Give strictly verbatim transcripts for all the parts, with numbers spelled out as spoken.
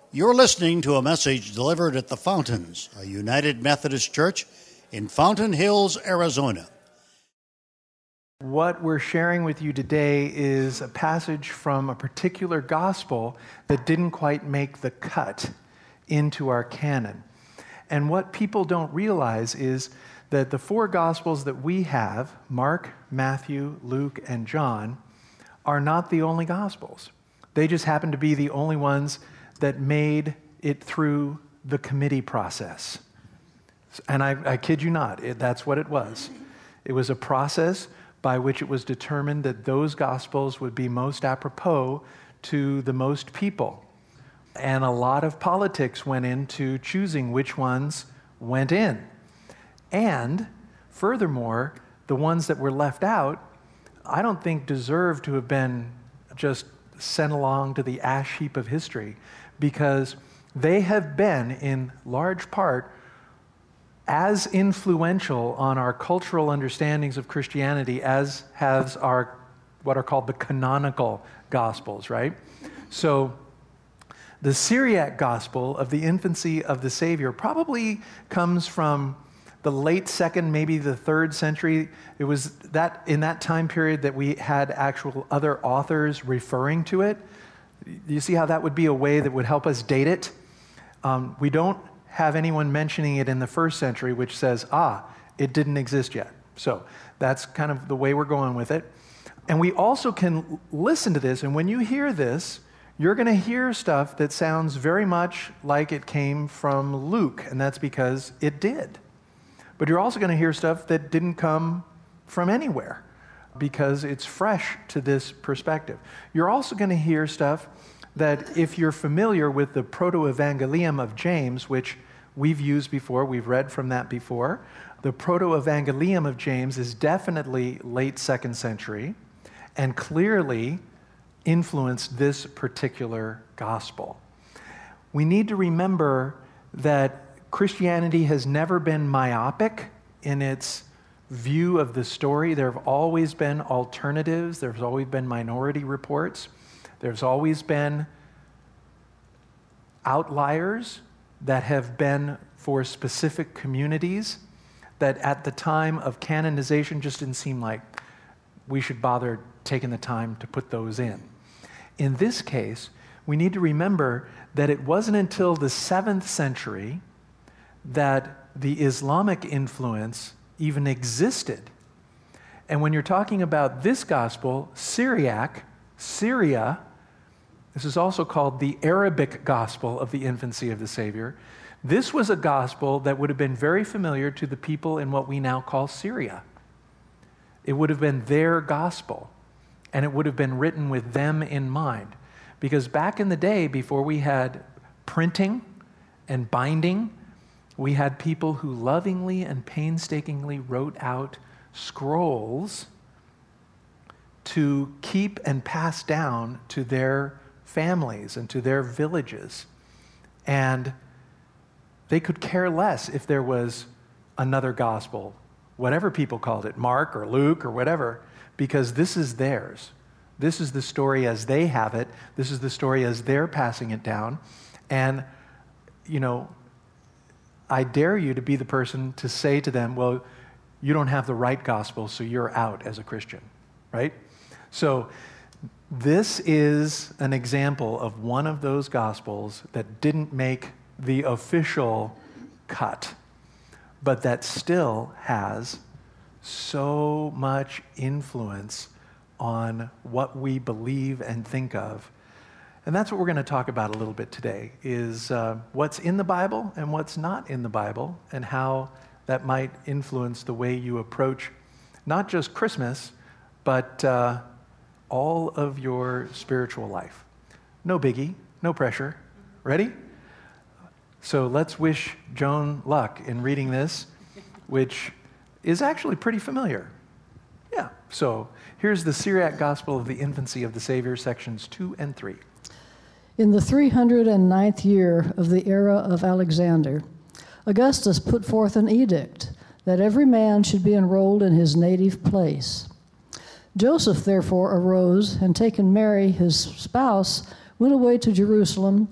You're listening to a message delivered at the Fountains, a United Methodist Church in Fountain Hills, Arizona. What we're sharing with you today is a passage from a particular gospel that didn't quite make the cut into our canon. And what people don't realize is that the four gospels that we have, Mark, Matthew, Luke, and John, are not the only gospels. They just happen to be the only ones that made it through the committee process. And I, I kid you not, it, that's what it was. It was a process by which it was determined that those gospels would be most apropos to the most people. And a lot of politics went into choosing which ones went in. And furthermore, the ones that were left out, I don't think deserve to have been just sent along to the ash heap of history, because they have been, in large part, as influential on our cultural understandings of Christianity as has our, what are called the canonical Gospels, right? So the Syriac Gospel of the infancy of the Savior probably comes from the late second, maybe the third century. It was that in that time period that we had actual other authors referring to it. You see how that would be a way that would help us date it? Um, we don't have anyone mentioning it in the first century, which says, ah, it didn't exist yet. So that's kind of the way we're going with it. And we also can listen to this, and when you hear this, you're going to hear stuff that sounds very much like it came from Luke, and that's because it did. But you're also going to hear stuff that didn't come from anywhere, because it's fresh to this perspective. You're also going to hear stuff that, if you're familiar with the Proto-Evangelium of James, which we've used before, we've read from that before, the Proto-Evangelium of James is definitely late second century and clearly influenced this particular gospel. We need to remember that Christianity has never been myopic in its view of the story. There have always been alternatives. There's always been minority reports. There's always been outliers that have been for specific communities that at the time of canonization just didn't seem like we should bother taking the time to put those in. In this case, we need to remember that it wasn't until the seventh century that the Islamic influence even existed. And when you're talking about this gospel, Syriac, Syria, this is also called the Arabic gospel of the infancy of the Savior. This was a gospel that would have been very familiar to the people in what we now call Syria. It would have been their gospel, and it would have been written with them in mind. Because back in the day, before we had printing and binding, we had people who lovingly and painstakingly wrote out scrolls to keep and pass down to their families and to their villages. And they could care less if there was another gospel, whatever people called it, Mark or Luke or whatever, because this is theirs. This is the story as they have it. This is the story as they're passing it down. And, you know, I dare you to be the person to say to them, well, you don't have the right gospel, so you're out as a Christian, right? So this is an example of one of those gospels that didn't make the official cut, but that still has so much influence on what we believe and think of. And that's what we're going to talk about a little bit today, is uh, what's in the Bible and what's not in the Bible, and how that might influence the way you approach not just Christmas, but uh, all of your spiritual life. No biggie, no pressure. Ready? So let's wish Joan luck in reading this, which is actually pretty familiar. Yeah, so here's the Syriac Gospel of the Infancy of the Savior, sections two and three. In the three hundred ninth year of the era of Alexander, Augustus put forth an edict that every man should be enrolled in his native place. Joseph therefore arose, and taking Mary his spouse, went away to Jerusalem,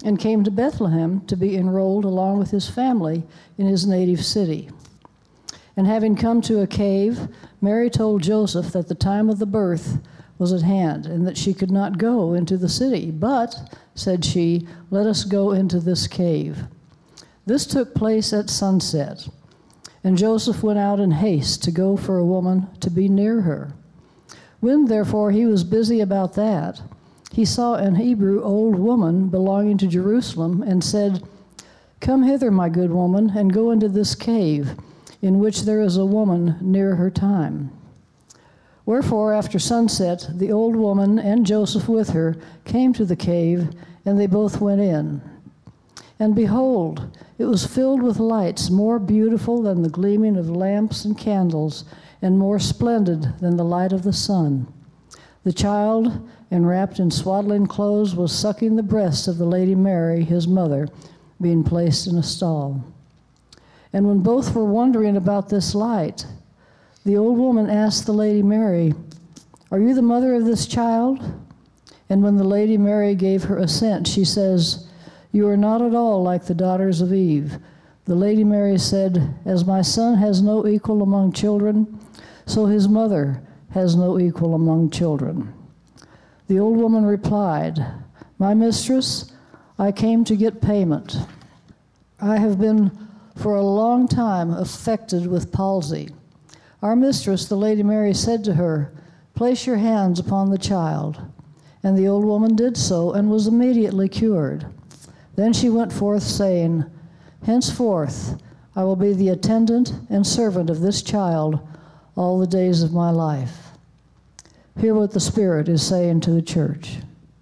and came to Bethlehem to be enrolled along with his family in his native city. And having come to a cave, Mary told Joseph that the time of the birth was at hand, and that she could not go into the city. But, said she, let us go into this cave. This took place at sunset, and Joseph went out in haste to go for a woman to be near her. When, therefore, he was busy about that, he saw an Hebrew old woman belonging to Jerusalem, and said, Come hither, my good woman, and go into this cave, in which there is a woman near her time. Wherefore, after sunset, the old woman and Joseph with her came to the cave, and they both went in. And behold, it was filled with lights more beautiful than the gleaming of lamps and candles, and more splendid than the light of the sun. The child, enwrapped in swaddling clothes, was sucking the breast of the Lady Mary, his mother, being placed in a stall. And when both were wondering about this light, the old woman asked the Lady Mary, Are you the mother of this child? And when the Lady Mary gave her assent, she says, You are not at all like the daughters of Eve. The Lady Mary said, As my son has no equal among children, so his mother has no equal among children. The old woman replied, My mistress, I came to get payment. I have been for a long time affected with palsy. Our mistress, the Lady Mary, said to her, Place your hands upon the child. And the old woman did so, and was immediately cured. Then she went forth, saying, Henceforth I will be the attendant and servant of this child all the days of my life. Hear what the Spirit is saying to the church.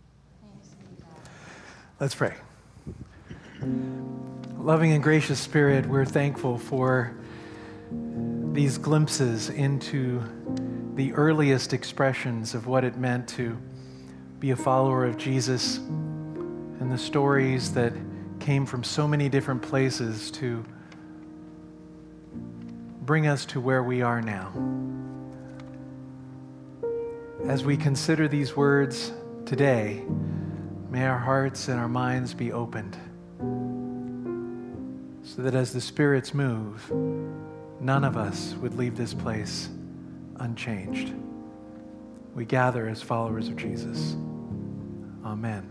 Let's pray. Loving and gracious Spirit, we're thankful for these glimpses into the earliest expressions of what it meant to be a follower of Jesus, and the stories that came from so many different places to bring us to where we are now. As we consider these words today, may our hearts and our minds be opened, so that as the spirits move, none of us would leave this place unchanged. We gather as followers of Jesus. Amen.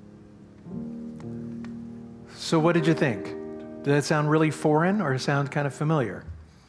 So what did you think? Did that sound really foreign or sound kind of familiar?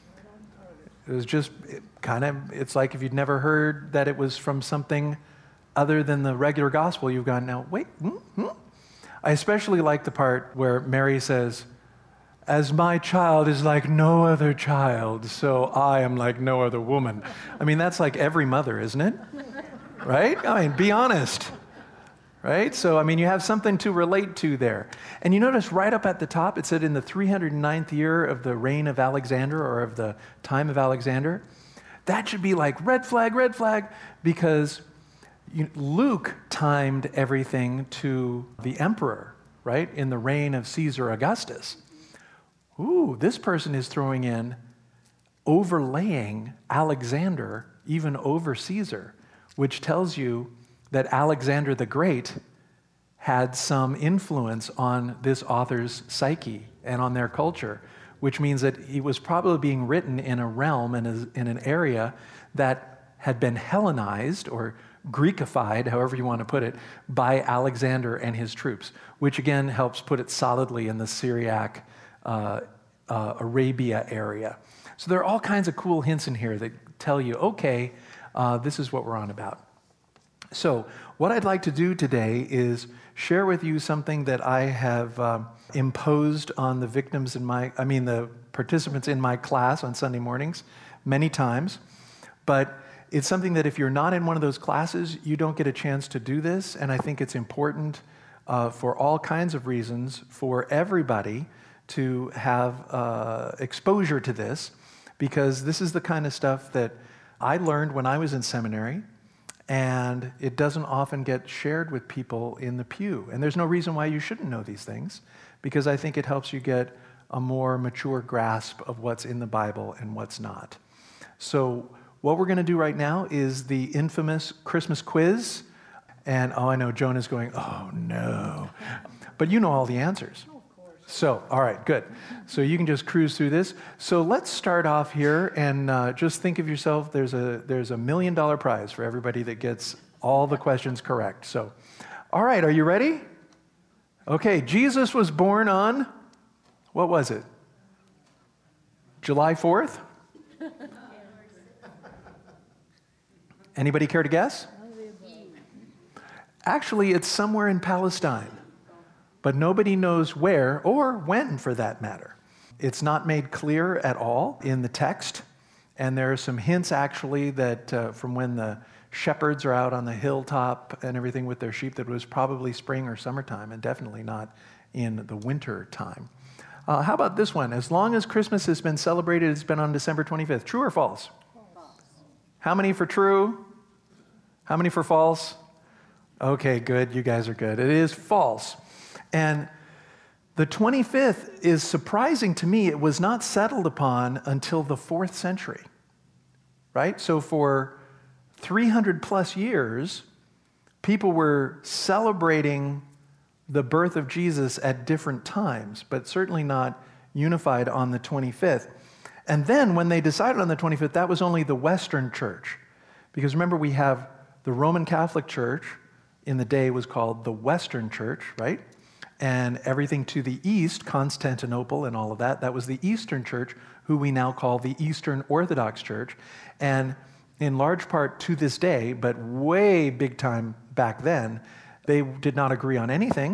It was just it kind of, it's like if you'd never heard that it was from something other than the regular gospel, you've gone, now, wait, hmm, hmm. I especially like the part where Mary says, as my child is like no other child, so I am like no other woman. I mean, that's like every mother, isn't it? Right? I mean, be honest. Right? So, I mean, you have something to relate to there. And you notice right up at the top, it said in the three hundred ninth year of the reign of Alexander, or of the time of Alexander. That should be like red flag, red flag, because you, Luke timed everything to the emperor, right? In the reign of Caesar Augustus. Ooh, this person is throwing in overlaying Alexander even over Caesar, which tells you that Alexander the Great had some influence on this author's psyche and on their culture, which means that he was probably being written in a realm and in an area that had been Hellenized or Greekified, however you want to put it, by Alexander and his troops, which again helps put it solidly in the Syriac uh, uh, Arabia area. So there are all kinds of cool hints in here that tell you, okay, uh, this is what we're on about. So what I'd like to do today is share with you something that I have um, imposed on the victims in my, I mean the participants in my class on Sunday mornings many times, but it's something that if you're not in one of those classes, you don't get a chance to do this, and I think it's important uh, for all kinds of reasons for everybody to have uh, exposure to this, because this is the kind of stuff that I learned when I was in seminary, and it doesn't often get shared with people in the pew. And there's no reason why you shouldn't know these things, because I think it helps you get a more mature grasp of what's in the Bible and what's not. So what we're going to do right now is the infamous Christmas quiz. And oh, I know Jonah's going, oh no. But you know all the answers. So, all right, good. So you can just cruise through this. So let's start off here and uh, just think of yourself, there's a, there's a million dollar prize for everybody that gets all the questions correct. So, all right, are you ready? Okay, Jesus was born on, what was it? July fourth? Anybody care to guess? Actually, it's somewhere in Palestine. But nobody knows where or when, for that matter. It's not made clear at all in the text, and there are some hints actually that uh, from when the shepherds are out on the hilltop and everything with their sheep, that it was probably spring or summertime, and definitely not in the winter time. Uh, how about this one? As long as Christmas has been celebrated, it's been on December twenty-fifth. True or false? False. How many for true? How many for false? Okay, good. You guys are good. It is false. And the twenty-fifth is surprising to me. It was not settled upon until the fourth century, right? So for three hundred plus years, people were celebrating the birth of Jesus at different times, but certainly not unified on the twenty-fifth. And then when they decided on the twenty-fifth, that was only the Western Church. Because remember, we have the Roman Catholic Church in the day was called the Western Church, right? And everything to the east, Constantinople and all of that, that was the Eastern Church, who we now call the Eastern Orthodox Church. And in large part to this day, but way big time back then, they did not agree on anything.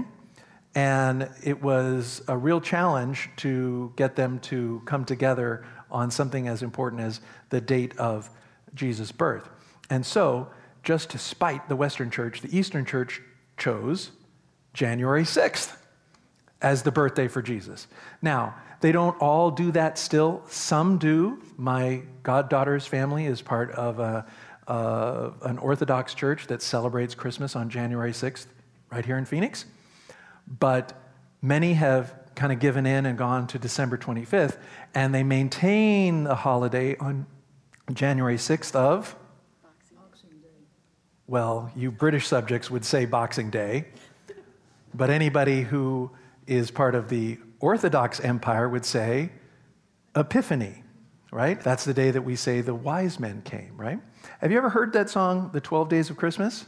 And it was a real challenge to get them to come together on something as important as the date of Jesus' birth. And so, just to spite the Western Church, the Eastern Church chose January sixth as the birthday for Jesus. Now, they don't all do that still. Some do. My goddaughter's family is part of a, uh, an Orthodox church that celebrates Christmas on January sixth right here in Phoenix. But many have kind of given in and gone to December twenty-fifth, and they maintain the holiday on January sixth of? Boxing Day. Well, you British subjects would say Boxing Day. But anybody who is part of the Orthodox Empire would say Epiphany, right? That's the day that we say the wise men came, right? Have you ever heard that song, The twelve Days of Christmas?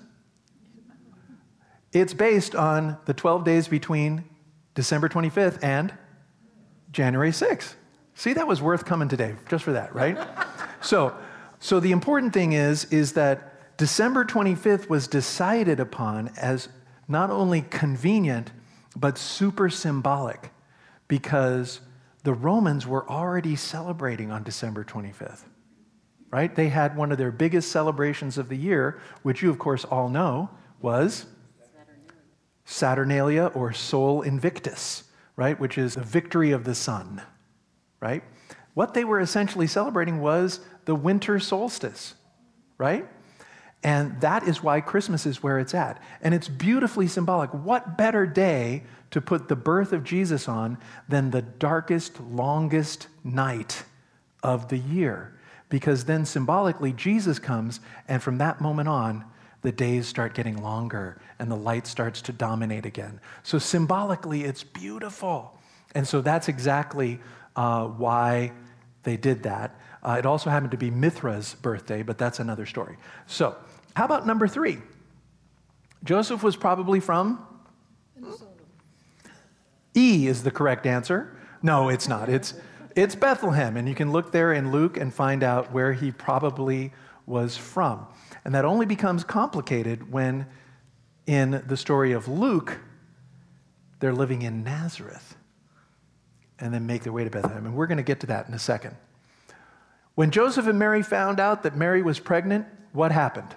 It's based on the twelve days between December twenty-fifth and January sixth. See, that was worth coming today, just for that, right? so, so the important thing is, is that December twenty-fifth was decided upon as not only convenient, but super symbolic, because the Romans were already celebrating on December twenty-fifth, right? They had one of their biggest celebrations of the year, which you, of course, all know, was Saturnalia, or Sol Invictus, right? Which is the victory of the sun, right? What they were essentially celebrating was the winter solstice, right? And that is why Christmas is where it's at. And it's beautifully symbolic. What better day to put the birth of Jesus on than the darkest, longest night of the year? Because then symbolically, Jesus comes, and from that moment on, the days start getting longer and the light starts to dominate again. So symbolically, it's beautiful. And so that's exactly uh, why they did that. Uh, it also happened to be Mithra's birthday, but that's another story. So, how about number three? Joseph was probably from? Minnesota. E is the correct answer. No, it's not. It's, it's Bethlehem, and you can look there in Luke and find out where he probably was from. And that only becomes complicated when, in the story of Luke, they're living in Nazareth and then make their way to Bethlehem. And we're going to get to that in a second. When Joseph and Mary found out that Mary was pregnant, what happened?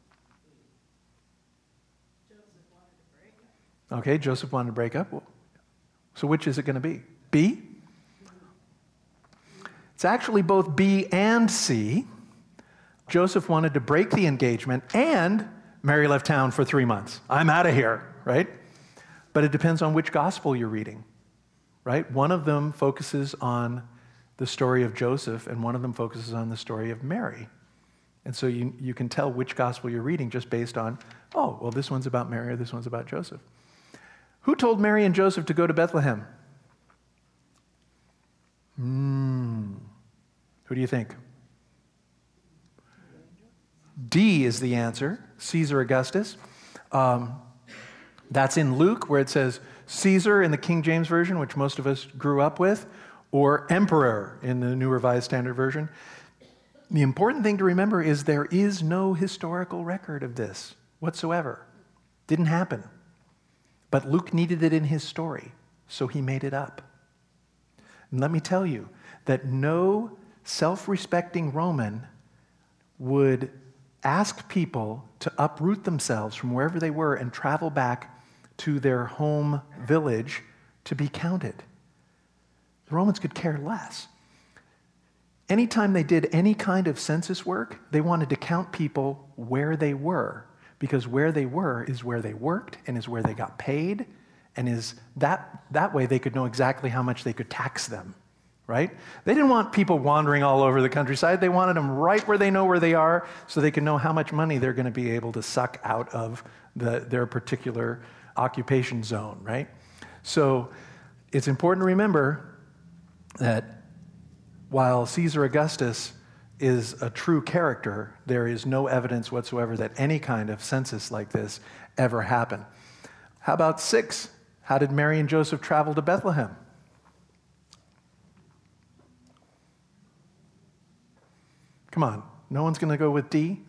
Joseph wanted to break up. Okay, Joseph wanted to break up. So which is it going to be? B? It's actually both B and C. Joseph wanted to break the engagement, and Mary left town for three months. I'm out of here, right? But it depends on which gospel you're reading, right? One of them focuses on the story of Joseph, and one of them focuses on the story of Mary. And so you, you can tell which gospel you're reading just based on, oh, well, this one's about Mary, or this one's about Joseph. Who told Mary and Joseph to go to Bethlehem? Hmm. Who do you think? D is the answer, Caesar Augustus. Um, that's in Luke, where it says Caesar in the King James Version, which most of us grew up with, or emperor in the New Revised Standard Version. The important thing to remember is there is no historical record of this whatsoever. Didn't happen. But Luke needed it in his story, so he made it up. And let me tell you that no self-respecting Roman would ask people to uproot themselves from wherever they were and travel back to their home village to be counted. The Romans could care less. Anytime they did any kind of census work, they wanted to count people where they were, because where they were is where they worked and is where they got paid, and is that, that way they could know exactly how much they could tax them, right? They didn't want people wandering all over the countryside. They wanted them right where they know where they are so they can know how much money they're going to be able to suck out of the, their particular occupation zone, right? So it's important to remember that while Caesar Augustus is a true character, there is no evidence whatsoever that any kind of census like this ever happened. How about six? How did Mary and Joseph travel to Bethlehem? Come on, no one's going to go with D?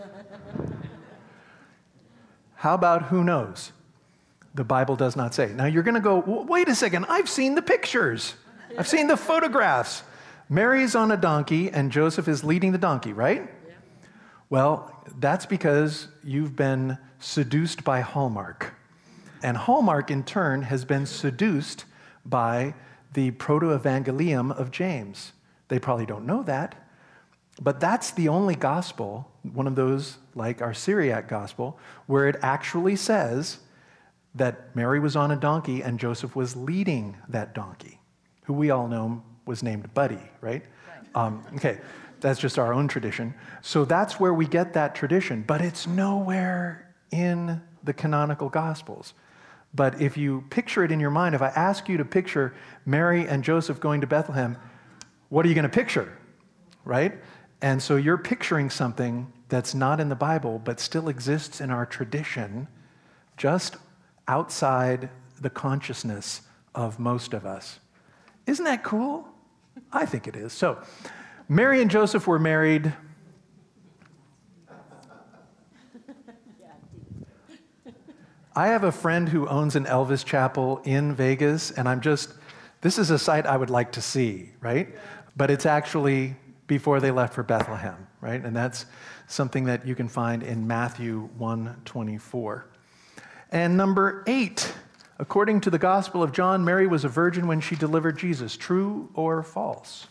How about who knows? The Bible does not say. Now you're going to go, wait a second, I've seen the pictures. I've seen the photographs. Mary's on a donkey and Joseph is leading the donkey, right? Yeah. Well, that's because you've been seduced by Hallmark. And Hallmark, in turn, has been seduced by the Proto-Evangelium of James. They probably don't know that, but that's the only gospel, one of those like our Syriac gospel, where it actually says that Mary was on a donkey and Joseph was leading that donkey, who we all know was named Buddy, right? Right. Um, okay, that's just our own tradition. So that's where we get that tradition, but it's nowhere in the canonical Gospels. But if you picture it in your mind, if I ask you to picture Mary and Joseph going to Bethlehem, what are you going to picture, right? And so you're picturing something that's not in the Bible, but still exists in our tradition, just outside the consciousness of most of us. Isn't that cool? I think it is. So, Mary and Joseph were married. I have a friend who owns an Elvis chapel in Vegas, and I'm just, this is a site I would like to see, right? But it's actually before they left for Bethlehem, right? And that's something that you can find in Matthew one twenty-four. And number eight, according to the Gospel of John, Mary was a virgin when she delivered Jesus. True or false?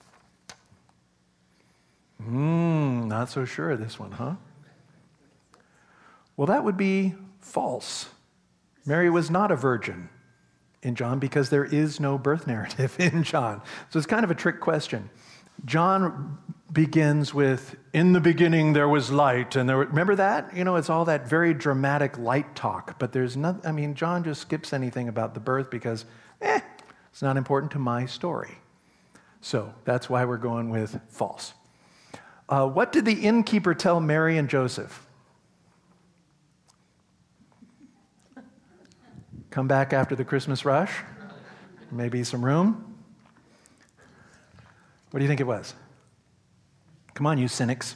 Hmm, not so sure of this one, huh? Well, that would be false. Mary was not a virgin in John because there is no birth narrative in John. So it's kind of a trick question. John begins with, in the beginning there was light, and there were, remember that? You know, it's all that very dramatic light talk, but there's nothing, I mean, John just skips anything about the birth because, eh, it's not important to my story. So that's why we're going with false. Uh, what did the innkeeper tell Mary and Joseph? Come back after the Christmas rush? Maybe some room? What do you think it was? Come on, you cynics.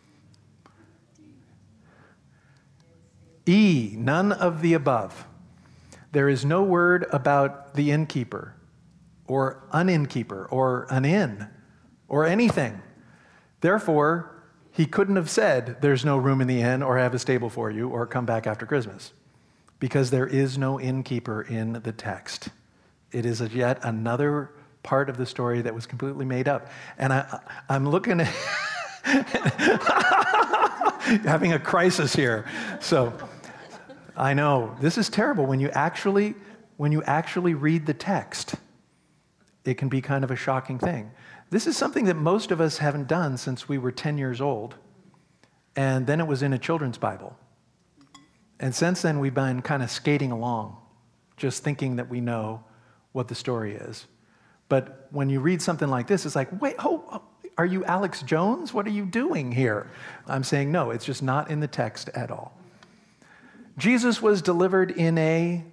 E, none of the above. There is no word about the innkeeper or an innkeeper or an inn or anything. Therefore, he couldn't have said there's no room in the inn or have a stable for you or come back after Christmas, because there is no innkeeper in the text. It is yet another part of the story that was completely made up. And I, I'm looking at having a crisis here. So I know this is terrible. When you actually, when you actually read the text, it can be kind of a shocking thing. This is something that most of us haven't done since we were ten years old. And then it was in a children's Bible. And since then, we've been kind of skating along. just thinking that we know what the story is. But when you read something like this, it's like, wait, oh, oh, are you Alex Jones? What are you doing here? I'm saying, no, it's just not in the text at all. Jesus was delivered in a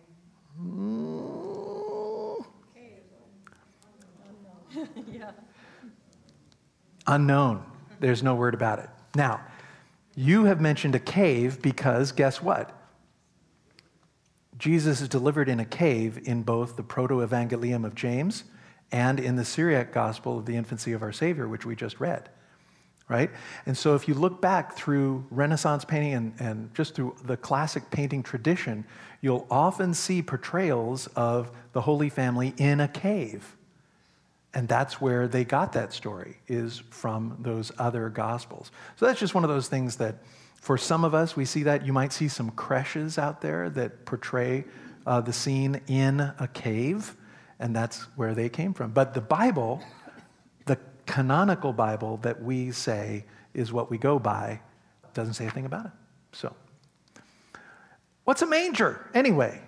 unknown. There's no word about it. Now, you have mentioned a cave because guess what? Jesus is delivered in a cave in both the Proto-Evangelium of James and in the Syriac Gospel of the infancy of our Savior, which we just read, right? And so if you look back through Renaissance painting and, and just through the classic painting tradition, you'll often see portrayals of the Holy Family in a cave. And that's where they got that story, is from those other Gospels. So that's just one of those things that, for some of us, we see that. You might see some creches out there that portray uh, the scene in a cave, and that's where they came from. But the Bible, the canonical Bible that we say is what we go by, doesn't say a thing about it. So, what's a manger, anyway?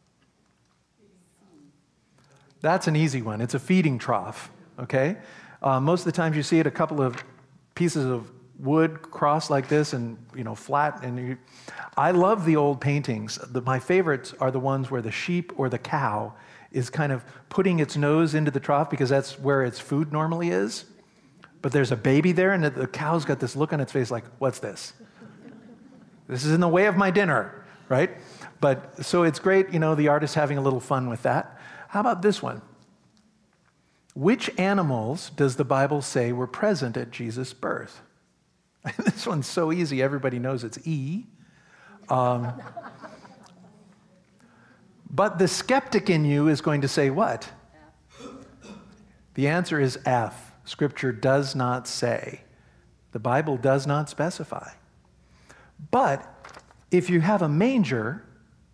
That's an easy one. It's a feeding trough, okay? Uh, most of the times you see it a couple of pieces of wood crossed like this and, you know, flat. And you, I love the old paintings. The, my favorites are the ones where the sheep or the cow is kind of putting its nose into the trough because that's where its food normally is. But there's a baby there and the, the cow's got this look on its face like, what's this? This is in the way of my dinner, right? But so it's great, you know, the artist having a little fun with that. How about this one? Which animals does the Bible say were present at Jesus' birth? This one's so easy, everybody knows it's E. Um, but the skeptic in you is going to say what? The answer is F. Scripture does not say. The Bible does not specify. But if you have a manger,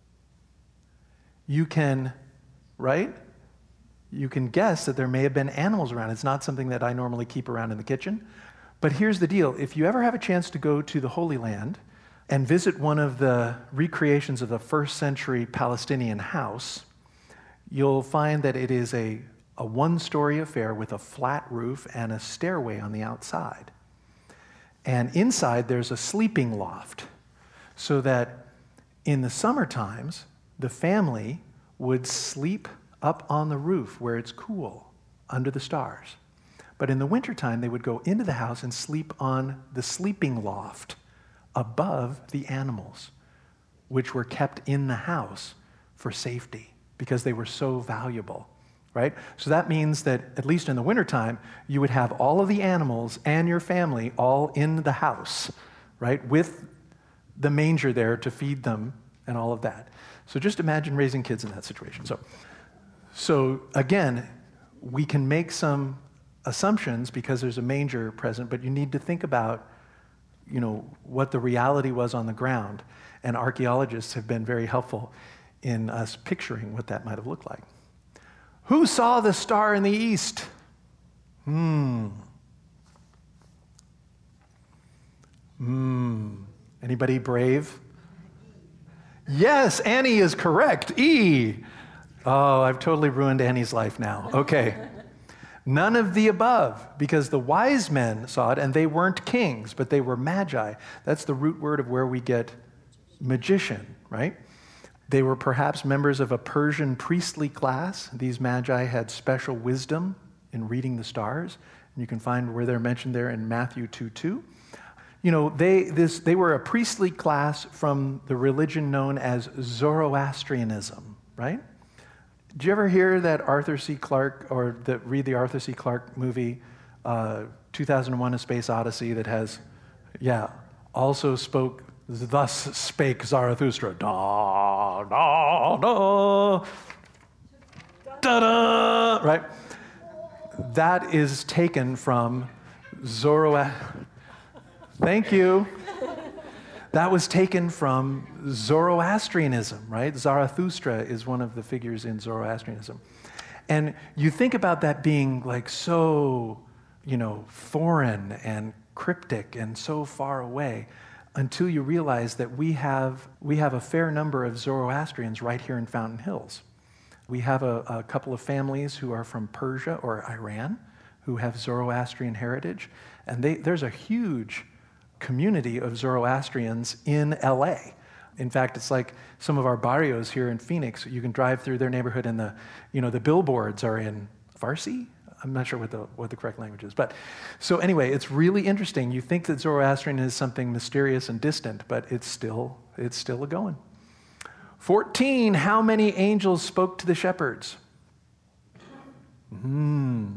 you can, right? You can guess that there may have been animals around. It's not something that I normally keep around in the kitchen. But here's the deal. If you ever have a chance to go to the Holy Land and visit one of the recreations of the first century Palestinian house, you'll find that it is a, a one-story affair with a flat roof and a stairway on the outside. And inside there's a sleeping loft so that in the summer times, the family would sleep up on the roof where it's cool under the stars. But in the wintertime, they would go into the house and sleep on the sleeping loft above the animals, which were kept in the house for safety because they were so valuable, right? So that means that, at least in the wintertime, you would have all of the animals and your family all in the house, right, with the manger there to feed them and all of that. So just imagine raising kids in that situation. So, so again, we can make some assumptions because there's a manger present, but you need to think about, you know, what the reality was on the ground. And archaeologists have been very helpful in us picturing what that might have looked like. Who saw the star in the east? Hmm. Hmm. Anybody brave? Yes, Annie is correct. E. Oh, I've totally ruined Annie's life now. Okay. None of the above, because the wise men saw it, and they weren't kings, but they were magi. That's the root word of where we get magician, right? They were perhaps members of a Persian priestly class. These magi had special wisdom in reading the stars. And you can find where they're mentioned there in Matthew two two. You know, they, this, they were a priestly class from the religion known as Zoroastrianism, right? Did you ever hear that Arthur C. Clarke, or that read the Arthur C. Clarke movie, uh, two thousand one: A Space Odyssey, that has, yeah, also spoke, thus spake Zarathustra. Da, da, da, da, da, right? That is taken from Zoroastrianism. Thank you. That was taken from Zoroastrianism, right? Zarathustra is one of the figures in Zoroastrianism. And you think about that being like so, you know, foreign and cryptic and so far away until you realize that we have, we have a fair number of Zoroastrians right here in Fountain Hills. We have a, a couple of families who are from Persia or Iran who have Zoroastrian heritage, and they, there's a huge community of Zoroastrians in L A. In fact, it's like some of our barrios here in Phoenix. You can drive through their neighborhood, and the, you know, the billboards are in Farsi. I'm not sure what the what the correct language is, but so anyway, it's really interesting. You think that Zoroastrian is something mysterious and distant, but it's still it's still a going. fourteen. How many angels spoke to the shepherds? Hmm.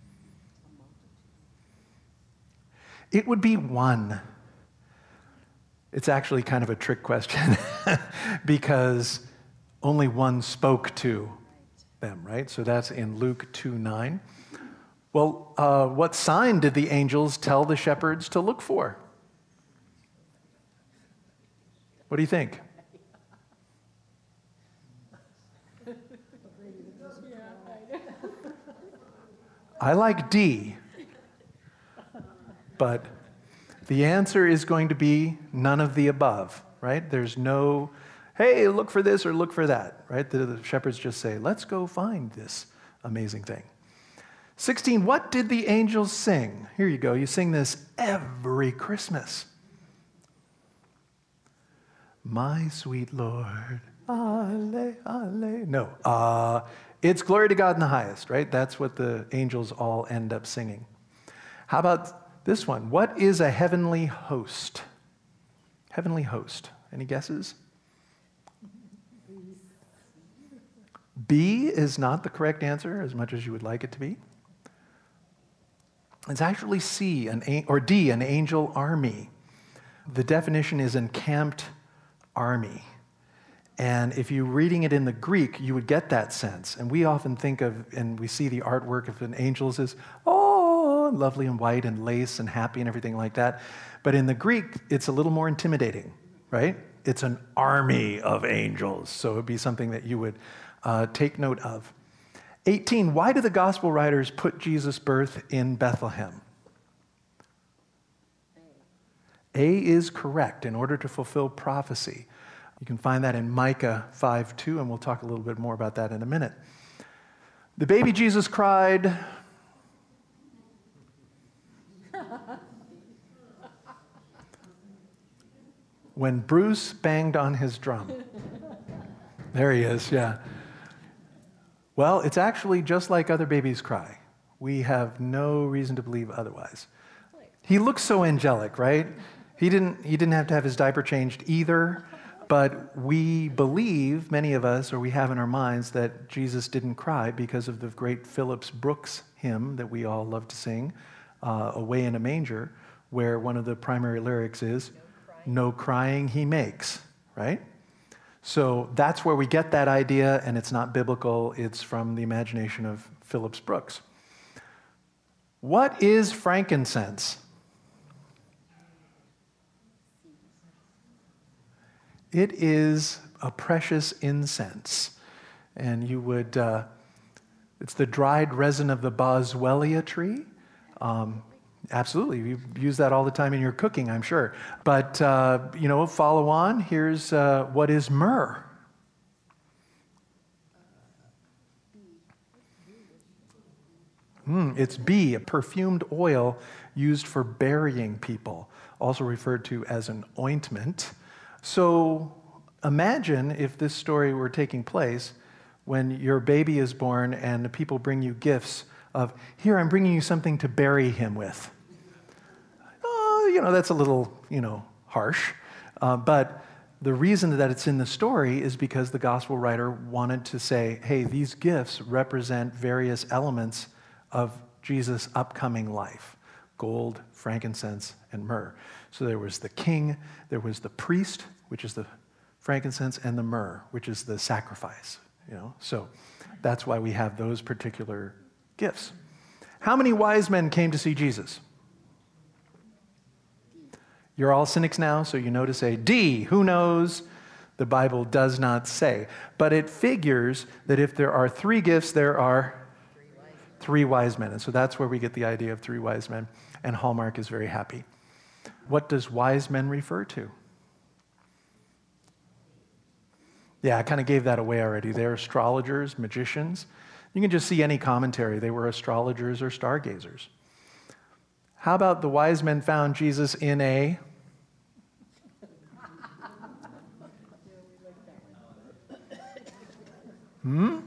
It would be one. It's actually kind of a trick question because only one spoke to them, right? So that's in Luke two nine. Well, uh, what sign did the angels tell the shepherds to look for? What do you think? I like D, but the answer is going to be none of the above, right? There's no, hey, look for this or look for that, right? The, the shepherds just say, let's go find this amazing thing. sixteen, what did the angels sing? Here you go. You sing this every Christmas. My sweet Lord, alle, alle. No, uh, it's glory to God in the highest, right? That's what the angels all end up singing. How about this one? What is a heavenly host? Heavenly host. Any guesses? B is not the correct answer, as much as you would like it to be. It's actually C, an, or D, an angel army. The definition is encamped army. And if you're reading it in the Greek, you would get that sense. And we often think of, and we see the artwork of an angels as, oh, lovely and white and lace and happy and everything like that. But in the Greek, it's a little more intimidating, right? It's an army of angels. So it would be something that you would uh, take note of. eighteen, why do the gospel writers put Jesus' birth in Bethlehem? A is correct, in order to fulfill prophecy. You can find that in Micah five two, and we'll talk a little bit more about that in a minute. The baby Jesus cried. When Bruce banged on his drum. There he is, yeah. Well, it's actually just like other babies cry. We have no reason to believe otherwise. He looks so angelic, right? He didn't, he didn't have to have his diaper changed either. But we believe, many of us, or we have in our minds, that Jesus didn't cry because of the great Phillips Brooks hymn that we all love to sing, uh, Away in a Manger, where one of the primary lyrics is, no crying he makes, right? So that's where we get that idea, and it's not biblical. It's from the imagination of Phillips Brooks. What is frankincense? It is a precious incense, and you would, uh, it's the dried resin of the boswellia tree. Um, absolutely, you use that all the time in your cooking, I'm sure. But, uh, you know, follow on, here's uh, what is myrrh? Mm, it's B, a perfumed oil used for burying people, also referred to as an ointment. So imagine if this story were taking place when your baby is born and the people bring you gifts of, here, I'm bringing you something to bury him with. Oh, you know, that's a little, you know, harsh. Uh, but the reason that it's in the story is because the gospel writer wanted to say, hey, these gifts represent various elements of Jesus' upcoming life. Gold, frankincense, and myrrh. So there was the king, there was the priest, which is the frankincense, and the myrrh, which is the sacrifice. You know, so that's why we have those particular gifts. How many wise men came to see Jesus? You're all cynics now, so you know to say D. Who knows? The Bible does not say. But it figures that if there are three gifts, there are three wise men. And so that's where we get the idea of three wise men. And Hallmark is very happy. What does wise men refer to? Yeah, I kind of gave that away already. They're astrologers, magicians. You can just see any commentary. They were astrologers or stargazers. How about the wise men found Jesus in a... Hmm?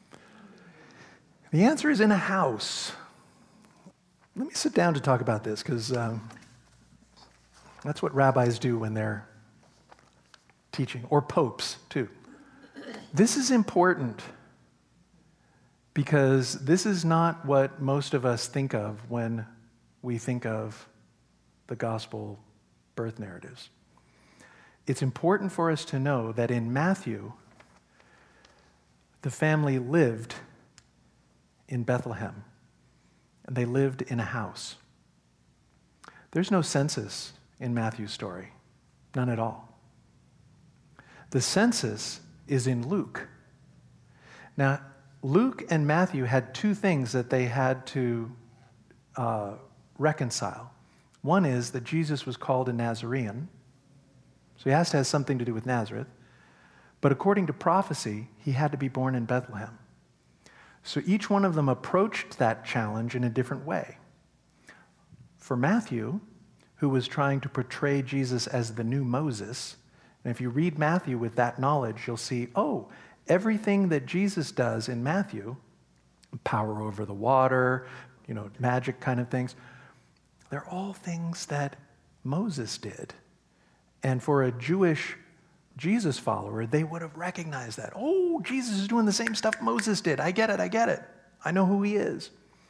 The answer is in a house. Let me sit down to talk about this, because um, that's what rabbis do when they're teaching, or popes, too. This is important, because this is not what most of us think of when we think of the gospel birth narratives. It's important for us to know that in Matthew, the family lived in Bethlehem, and they lived in a house. There's no census in Matthew's story, none at all. The census is in Luke. Now, Luke and Matthew had two things that they had to uh, reconcile. One is that Jesus was called a Nazarene, so he has to have something to do with Nazareth. But according to prophecy, he had to be born in Bethlehem. So each one of them approached that challenge in a different way. For Matthew, who was trying to portray Jesus as the new Moses, and if you read Matthew with that knowledge, you'll see, oh, everything that Jesus does in Matthew, power over the water, you know, magic kind of things, they're all things that Moses did. And for a Jewish Jesus follower, they would have recognized that. Oh, Jesus is doing the same stuff Moses did. I get it, I get it. I know who he is.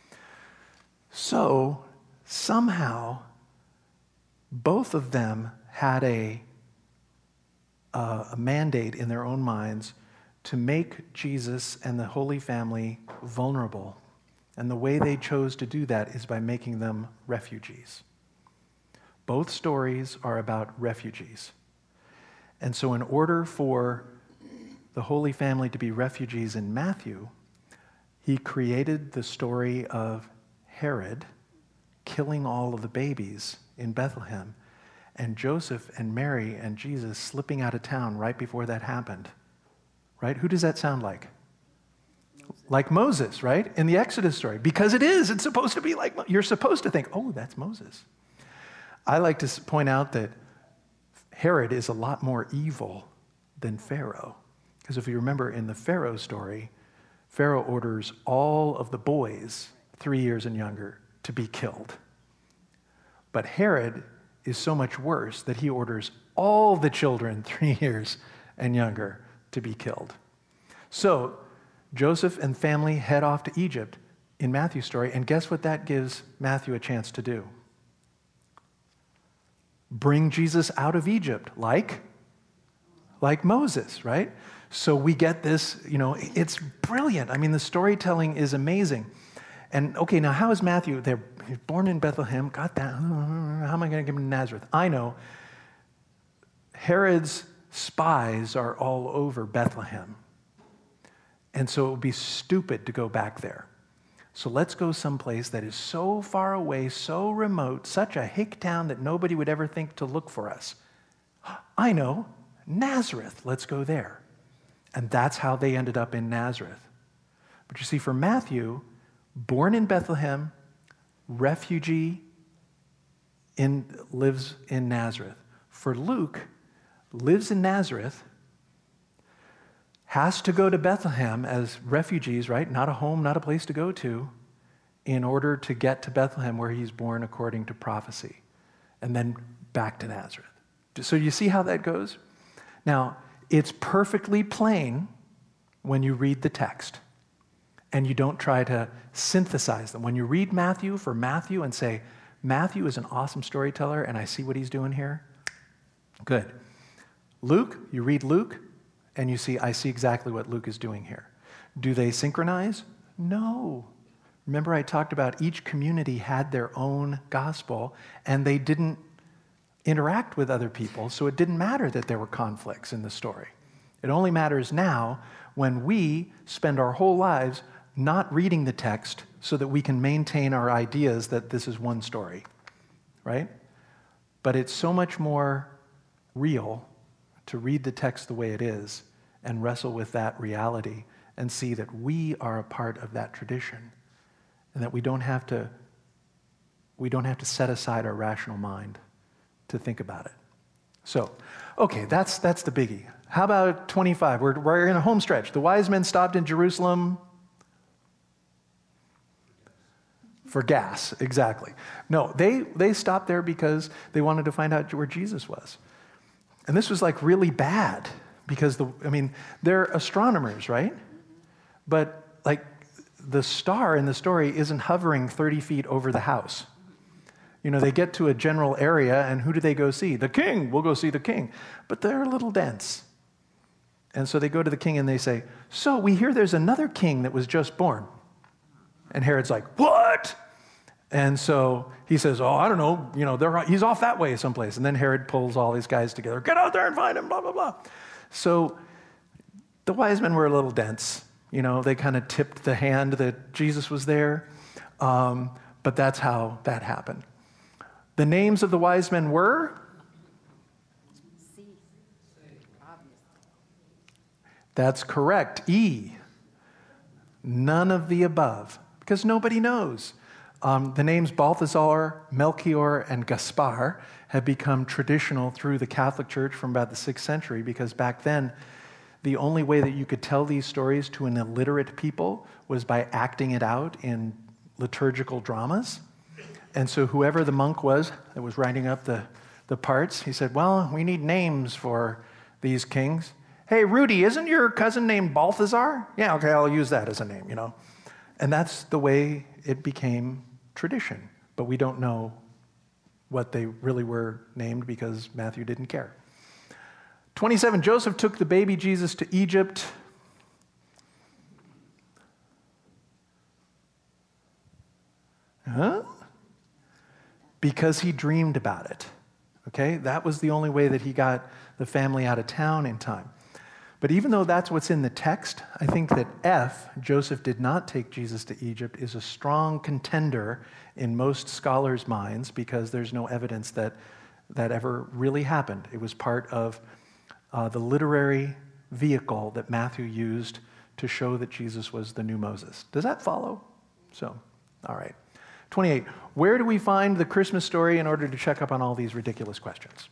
So, somehow, both of them had a, uh, a mandate in their own minds to make Jesus and the Holy Family vulnerable. And the way they chose to do that is by making them refugees. Both stories are about refugees. And so in order for the Holy Family to be refugees in Matthew, he created the story of Herod killing all of the babies in Bethlehem, and Joseph and Mary and Jesus slipping out of town right before that happened. Right? Who does that sound like? Moses. Like Moses, right? In the Exodus story. Because it is. It's supposed to be like, you're supposed to think, oh, that's Moses. I like to point out that Herod is a lot more evil than Pharaoh. Because if you remember in the Pharaoh story, Pharaoh orders all of the boys, three years and younger, to be killed. But Herod is so much worse that he orders all the children, three years and younger, to be killed. So Joseph and family head off to Egypt in Matthew's story, and guess what that gives Matthew a chance to do? Bring Jesus out of Egypt, like, like Moses, right? So we get this, you know, it's brilliant. I mean, the storytelling is amazing. And okay, now how is Matthew? They're born in Bethlehem, got that. How am I going to give him to Nazareth? I know. Herod's spies are all over Bethlehem. And so it would be stupid to go back there. So let's go someplace that is so far away, so remote, such a hick town that nobody would ever think to look for us. I know, Nazareth, let's go there. And that's how they ended up in Nazareth. But you see, for Matthew, born in Bethlehem, refugee, in, lives in Nazareth. For Luke, lives in Nazareth, has to go to Bethlehem as refugees, right? Not a home, not a place to go to, in order to get to Bethlehem where he's born according to prophecy, and then back to Nazareth. So you see how that goes? Now, it's perfectly plain when you read the text, and you don't try to synthesize them. When you read Matthew for Matthew and say, Matthew is an awesome storyteller, and I see what he's doing here, good. Luke, you read Luke, and you see, I see exactly what Luke is doing here. Do they synchronize? No. Remember I talked about each community had their own gospel, and they didn't interact with other people, so it didn't matter that there were conflicts in the story. It only matters now when we spend our whole lives not reading the text so that we can maintain our ideas that this is one story, right? But it's so much more real to read the text the way it is and wrestle with that reality and see that we are a part of that tradition and that we don't have to we don't have to set aside our rational mind to think about it. So, okay, that's that's the biggie. How about twenty-five? We're, we're in a home stretch. The wise men stopped in Jerusalem for gas, exactly. No, they, they stopped there because they wanted to find out where Jesus was. And this was like really bad because, the I mean, they're astronomers, right? But like the star in the story isn't hovering thirty feet over the house. You know, they get to a general area, and who do they go see? The king. We'll go see the king. But they're a little dense. And so they go to the king and they say, so we hear there's another king that was just born. And Herod's like, what? And so he says, oh, I don't know, you know, they're, he's off that way someplace. And then Herod pulls all his guys together, get out there and find him, blah, blah, blah. So the wise men were a little dense. You know, they kind of tipped the hand that Jesus was there. Um, but that's how that happened. The names of the wise men were? C. Obviously. That's correct. E. None of the above, because nobody knows. Um, the names Balthazar, Melchior, and Gaspar have become traditional through the Catholic Church from about the sixth century, because back then, the only way that you could tell these stories to an illiterate people was by acting it out in liturgical dramas. And so whoever the monk was that was writing up the, the parts, he said, well, we need names for these kings. Hey, Rudy, isn't your cousin named Balthazar? Yeah, okay, I'll use that as a name, you know. And that's the way it became tradition. But we don't know what they really were named because Matthew didn't care. twenty-seven, Joseph took the baby Jesus to Egypt. Huh? Because he dreamed about it. Okay? That was the only way that he got the family out of town in time. But even though that's what's in the text, I think that F, Joseph did not take Jesus to Egypt, is a strong contender in most scholars' minds because there's no evidence that that ever really happened. It was part of uh, the literary vehicle that Matthew used to show that Jesus was the new Moses. Does that follow? So, all right. twenty-eight, where do we find the Christmas story in order to check up on all these ridiculous questions?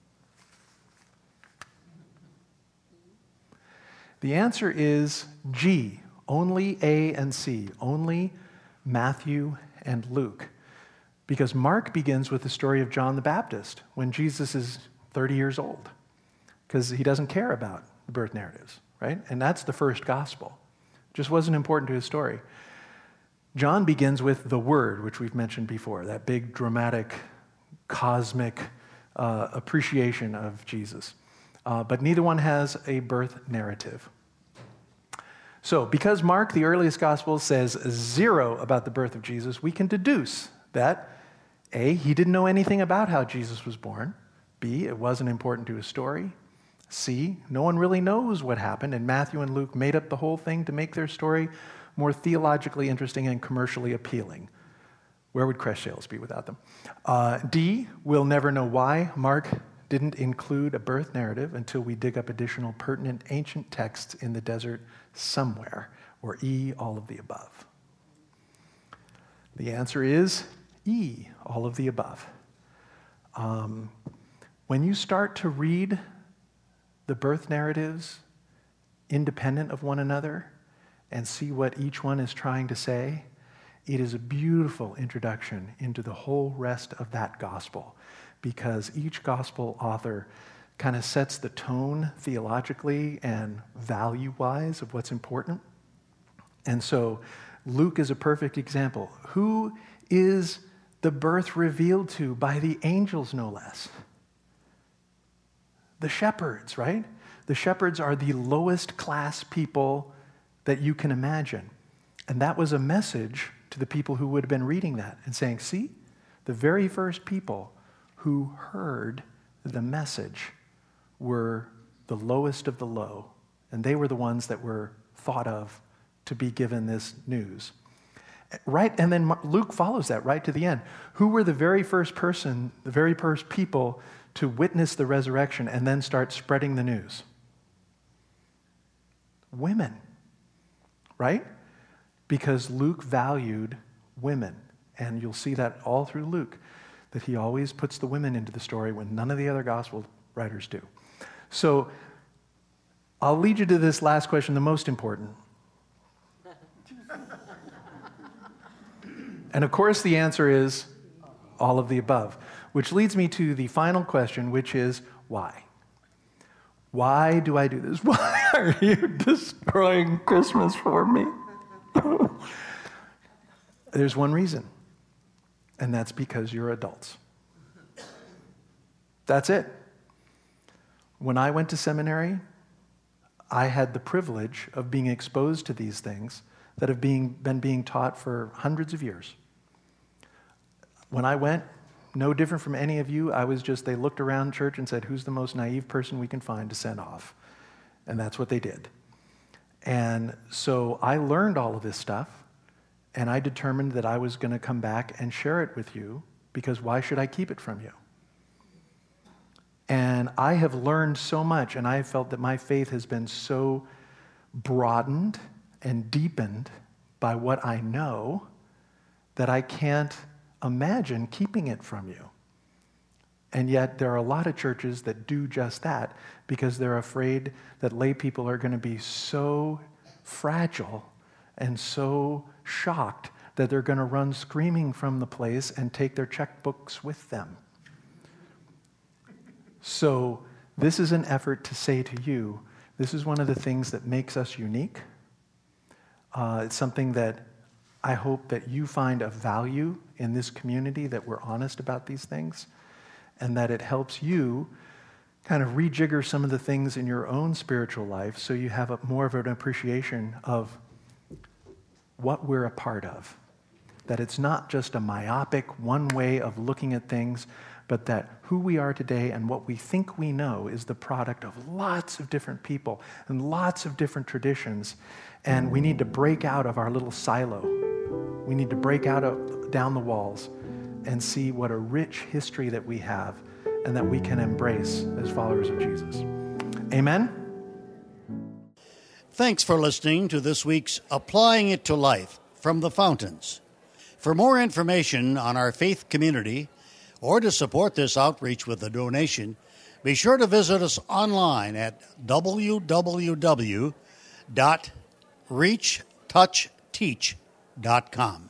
The answer is G, only A and C, only Matthew and Luke. Because Mark begins with the story of John the Baptist when Jesus is thirty years old, because he doesn't care about the birth narratives, right? And that's the first gospel. Just wasn't important to his story. John begins with the Word, which we've mentioned before, that big, dramatic, cosmic uh, appreciation of Jesus. Uh, but neither one has a birth narrative. So, because Mark, the earliest gospel, says zero about the birth of Jesus, we can deduce that, A, he didn't know anything about how Jesus was born. B, it wasn't important to his story. C, no one really knows what happened, and Matthew and Luke made up the whole thing to make their story more theologically interesting and commercially appealing. Where would Crest Sales be without them? Uh, D, we'll never know why Mark didn't include a birth narrative until we dig up additional pertinent ancient texts in the desert somewhere. Or E, all of the above. The answer is E, all of the above. Um, when you start to read the birth narratives independent of one another and see what each one is trying to say, it is a beautiful introduction into the whole rest of that gospel, because each gospel author kind of sets the tone theologically and value-wise of what's important. And so Luke is a perfect example. Who is the birth revealed to by the angels, no less? The shepherds, right? The shepherds are the lowest class people that you can imagine. And that was a message to the people who would have been reading that and saying, see, the very first people who heard the message were the lowest of the low, and they were the ones that were thought of to be given this news. Right, and then Luke follows that right to the end. Who were the very first person, the very first people to witness the resurrection and then start spreading the news? women, right? Because Luke valued women. And you'll see that all through Luke, that he always puts the women into the story when none of the other gospel writers do. So I'll lead you to this last question, the most important. And of course, the answer is all of the above, which leads me to the final question, which is why? Why do I do this? Why are you destroying Christmas for me? There's one reason, and that's because you're adults. That's it. When I went to seminary, I had the privilege of being exposed to these things that have being, been being taught for hundreds of years. When I went, no different from any of you, I was just, they looked around church and said, who's the most naive person we can find to send off? And that's what they did. And so I learned all of this stuff, and I determined that I was going to come back and share it with you, because why should I keep it from you? And I have learned so much, and I have felt that my faith has been so broadened and deepened by what I know that I can't imagine keeping it from you. And yet there are a lot of churches that do just that because they're afraid that lay people are going to be so fragile and so shocked that they're going to run screaming from the place and take their checkbooks with them. So this is an effort to say to you, this is one of the things that makes us unique. Uh, it's something that I hope that you find a value in this community, that we're honest about these things, and that it helps you kind of rejigger some of the things in your own spiritual life so you have a, more of an appreciation of what we're a part of. That it's not just a myopic one way of looking at things, but that who we are today and what we think we know is the product of lots of different people and lots of different traditions. And we need to break out of our little silo. We need to break out of, down the walls and see what a rich history that we have and that we can embrace as followers of Jesus. Amen? Thanks for listening to this week's Applying It to Life from the Fountains. For more information on our faith community or to support this outreach with a donation, be sure to visit us online at w w w dot reach touch teach dot com.